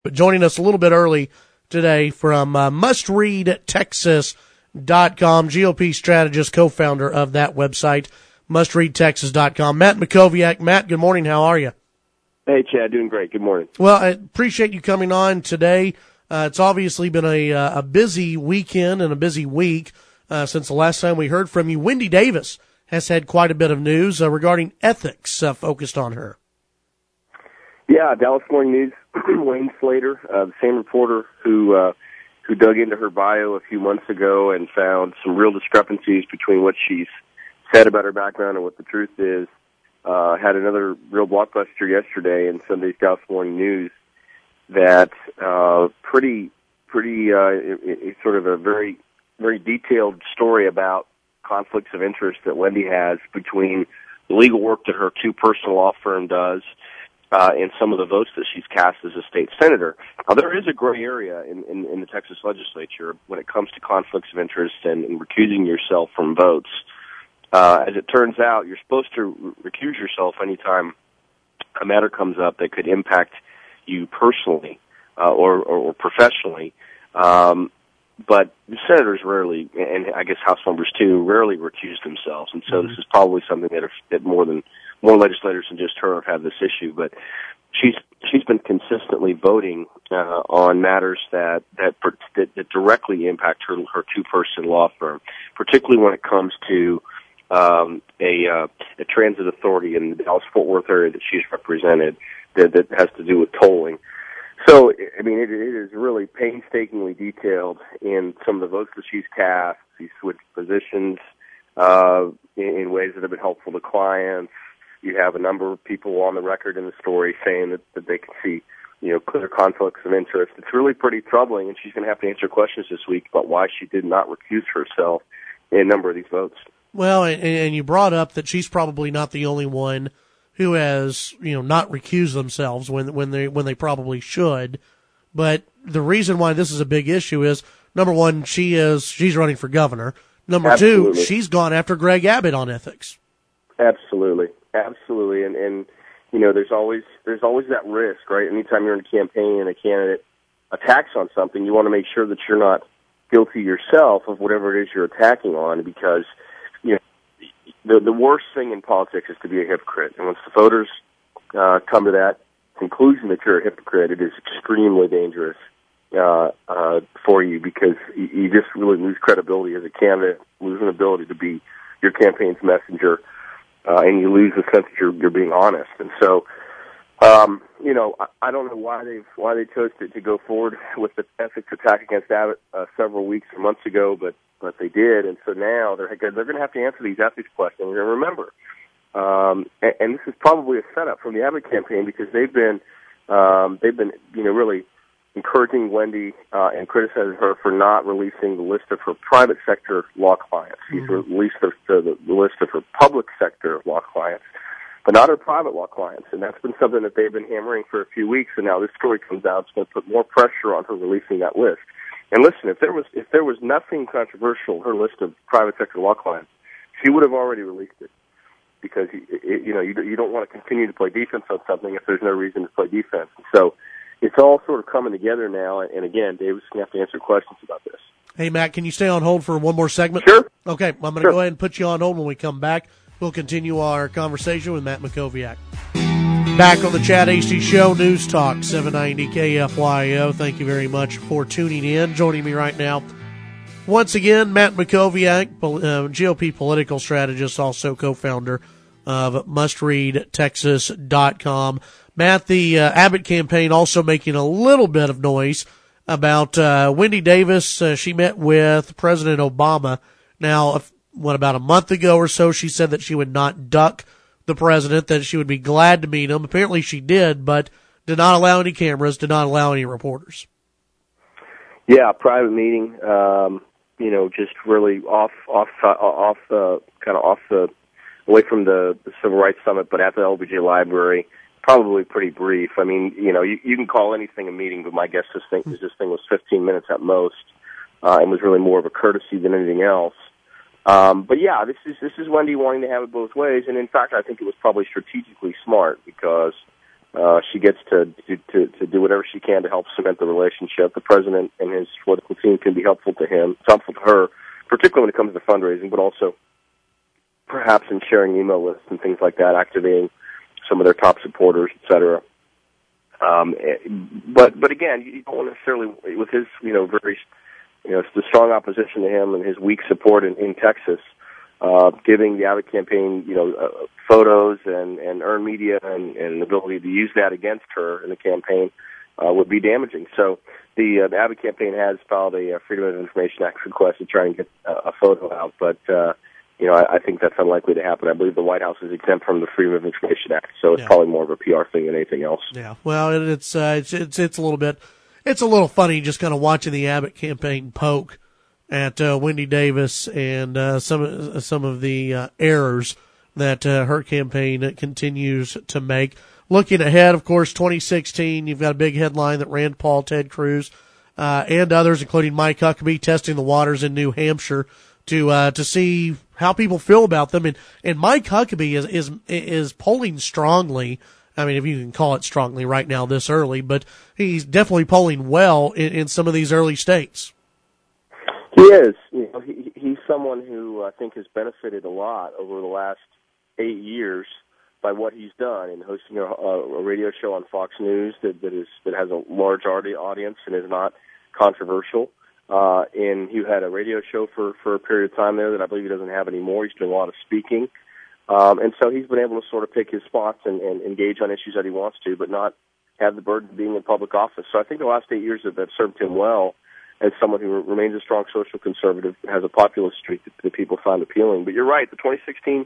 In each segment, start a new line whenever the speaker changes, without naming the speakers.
But joining us a little bit early today from mustreadtexas.com, GOP strategist, co-founder of that website, mustreadtexas.com, Matt Mackowiak. Matt, good morning. How are you?
Hey, Chad. Doing great. Good morning.
Well, I appreciate you coming on today. It's obviously been a busy weekend and a busy week since the last time we heard from you. Wendy Davis has had quite a bit of news regarding ethics focused on her.
Yeah, Dallas Morning News, Wayne Slater, the same reporter who dug into her bio a few months ago and found some real discrepancies between what she's said about her background and what the truth is, had another real blockbuster yesterday in Sunday's Dallas Morning News that it's sort of a very, very detailed story about conflicts of interest that Wendy has between the legal work that her two personal law firm does and some of the votes that she's cast as a state senator. Now, there is a gray area in the Texas legislature when it comes to conflicts of interest and recusing yourself from votes. As it turns out, you're supposed to recuse yourself anytime a matter comes up that could impact you personally or professionally. But senators rarely, and I guess House members too, rarely recuse themselves. And so this is probably something that more legislators than just her have had this issue. But she's been consistently voting on matters that directly impact her two-person law firm, particularly when it comes to a transit authority in the Dallas-Fort Worth area that she's represented that has to do with tolling. So, I mean, it is really painstakingly detailed in some of the votes that she's cast. She's switched positions in ways that have been helpful to clients. You have a number of people on the record in the story saying that they can see, clear conflicts of interest. It's really pretty troubling, and she's going to have to answer questions this week about why she did not recuse herself in a number of these votes.
Well, and you brought up that she's probably not the only one who has, not recused themselves when they probably should. But the reason why this is a big issue is, number one, she's running for governor. Number
Absolutely.
two, she's gone after Greg Abbott on ethics.
Absolutely. And there's always that risk, right? Anytime you're in a campaign and a candidate attacks on something, you want to make sure that you're not guilty yourself of whatever it is you're attacking on, because the worst thing in politics is to be a hypocrite. And once the voters come to that conclusion that you're a hypocrite, it is extremely dangerous for you, because you just really lose credibility as a candidate, lose an ability to be your campaign's messenger, and you lose the sense that you're being honest. And so, I don't know why they chose to go forward with the ethics attack against Abbott several weeks or months ago, but they did. And so now they're going to have to answer these ethics questions. And remember, and this is probably a setup from the Abbott campaign, because they've been really encouraging Wendy and criticizing her for not releasing the list of her private sector law clients. She's released the list of her public sector law clients, but not her private law clients. And that's been something that they've been hammering for a few weeks. And now this story comes out. It's going to put more pressure on her releasing that list. And listen, if there was nothing controversial, her list of private sector law clients, she would have already released it, because you don't want to continue to play defense on something if there's no reason to play defense. So it's all sort of coming together now. And again, David's going to have to answer questions about this.
Hey, Matt, can you stay on hold for one more segment?
Sure.
Okay, I'm going to go ahead and put you on hold. When we come back, we'll continue our conversation with Matt Mackowiak. Back on the Chad Hasty Show, News Talk 790 KFYO. Thank you very much for tuning in. Joining me right now, once again, Matt Mackowiak, GOP political strategist, also co-founder of mustreadtexas.com. Matt, the Abbott campaign also making a little bit of noise about Wendy Davis. She met with President Obama. Now, about a month ago or so, she said that she would not duck the president, that she would be glad to meet him. Apparently she did, but did not allow any cameras, did not allow any reporters.
Yeah, private meeting, just really away from the Civil Rights Summit, but at the LBJ Library, probably pretty brief. I mean, you can call anything a meeting, but my guess is this thing was 15 minutes at most, and was really more of a courtesy than anything else. But yeah, this is Wendy wanting to have it both ways, and in fact, I think it was probably strategically smart, because She gets to do whatever she can to help cement the relationship. The president and his political team can be helpful to him. It's helpful to her, particularly when it comes to fundraising, but also perhaps in sharing email lists and things like that, activating some of their top supporters, et cetera. But again, you don't necessarily, with his, very, the strong opposition to him and his weak support in Texas, giving the Abbott campaign, photos and earned media and an ability to use that against her in the campaign would be damaging. So the Abbott campaign has filed a Freedom of Information Act request to try and get a photo out, but I think that's unlikely to happen. I believe the White House is exempt from the Freedom of Information Act, so it's probably more of a PR thing than anything else.
Yeah, well, it's a little bit, it's a little funny just kind of watching the Abbott campaign poke at Wendy Davis and some of the errors that her campaign continues to make. Looking ahead, of course, 2016, you've got a big headline that Rand Paul, Ted Cruz, and others, including Mike Huckabee, testing the waters in New Hampshire to see how people feel about them. And Mike Huckabee is polling strongly. I mean, if you can call it strongly right now this early, but he's definitely polling well in some of these early states.
He is. He's someone who I think has benefited a lot over the last 8 years by what he's done in hosting a radio show on Fox News that has a large audience and is not controversial. And he had a radio show for a period of time there that I believe he doesn't have anymore. He's doing a lot of speaking. And so he's been able to sort of pick his spots and engage on issues that he wants to, but not have the burden of being in public office. So I think the last 8 years have served him well as someone who remains a strong social conservative, has a populist streak that people find appealing. But you're right, the 2016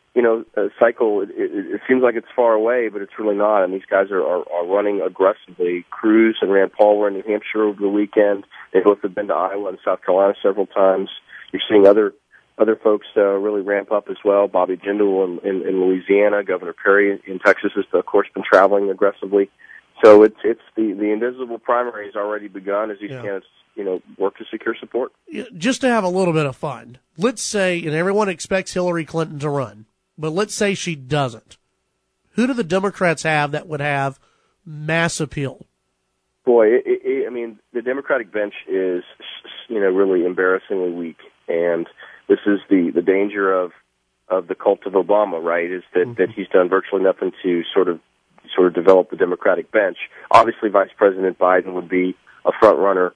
cycle, it seems like it's far away, but it's really not. And these guys are running aggressively. Cruz and Rand Paul were in New Hampshire over the weekend. They both have been to Iowa and South Carolina several times. You're seeing other folks really ramp up as well. Bobby Jindal in Louisiana, Governor Perry in Texas has, of course, been traveling aggressively. So it's the invisible primary has already begun as these candidates work to secure support.
Just to have a little bit of fun, let's say, and everyone expects Hillary Clinton to run, but let's say she doesn't. Who do the Democrats have that would have mass appeal?
Boy, I mean, the Democratic bench is, really embarrassingly weak, and this is the danger of the cult of Obama, right? Is that he's done virtually nothing to sort of develop the Democratic bench. Obviously, Vice President Biden would be a front runner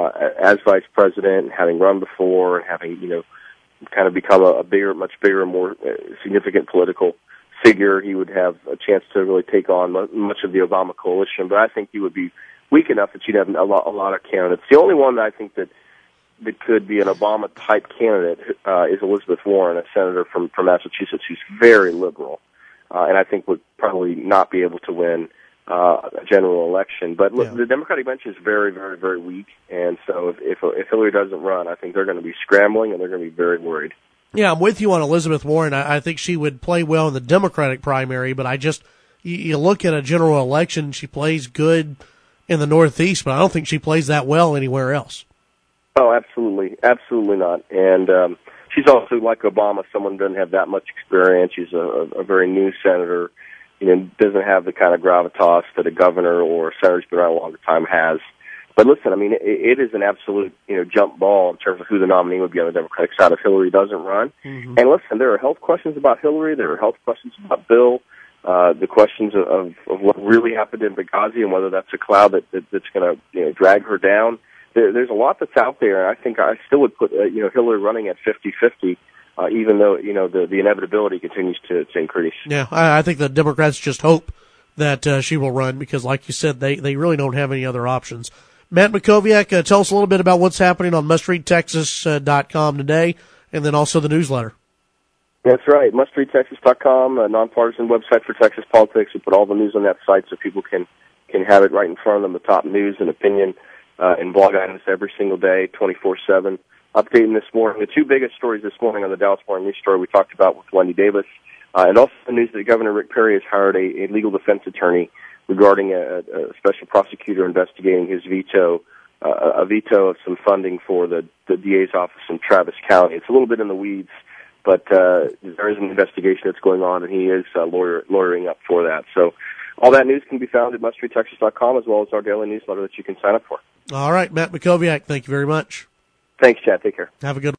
as vice president, having run before, and having kind of become a much bigger, more significant political figure. He would have a chance to really take on much of the Obama coalition, but I think he would be weak enough that you'd have a lot of candidates. The only one that I think that could be an Obama-type candidate is Elizabeth Warren, a senator from Massachusetts who's very liberal, and I think would probably not be able to win a general election. But look, the Democratic bench is very, very, very weak, and so if Hillary doesn't run, I think they're going to be scrambling and they're going to be very worried.
Yeah, I'm with you on Elizabeth Warren. I think she would play well in the Democratic primary, but you look at a general election, she plays good in the Northeast, but I don't think she plays that well anywhere else.
Oh, absolutely. Absolutely not. And she's also, like Obama, someone who doesn't have that much experience. She's a very new senator, doesn't have the kind of gravitas that a governor or a senator who's been around a longer time has. But listen, I mean, it is an absolute, jump ball in terms of who the nominee would be on the Democratic side if Hillary doesn't run. Mm-hmm. And listen, there are health questions about Hillary. There are health questions about Bill. The questions of what really happened in Benghazi and whether that's a cloud that's going to drag her down. There's a lot that's out there, and I think I still would put Hillary running at 50-50, even though the inevitability continues to increase.
Yeah, I think the Democrats just hope that she will run because, like you said, they really don't have any other options. Matt Mackowiak, tell us a little bit about what's happening on mustreadtexas.com today, and then also the newsletter.
That's right, mustreadtexas.com, a nonpartisan website for Texas politics. We put all the news on that site so people can have it right in front of them, the top news and opinion and blog items every single day, 24/7. Updating this morning, the two biggest stories this morning on the Dallas Morning News story we talked about with Wendy Davis, and also the news that Governor Rick Perry has hired a legal defense attorney regarding a special prosecutor investigating his veto of some funding for the DA's office in Travis County. It's a little bit in the weeds, but there is an investigation that's going on, and he is lawyering up for that. So all that news can be found at mustreadtexas.com, as well as our daily newsletter that you can sign up for.
All right, Matt Mackowiak, thank you very much.
Thanks, Chad. Take care.
Have a good one.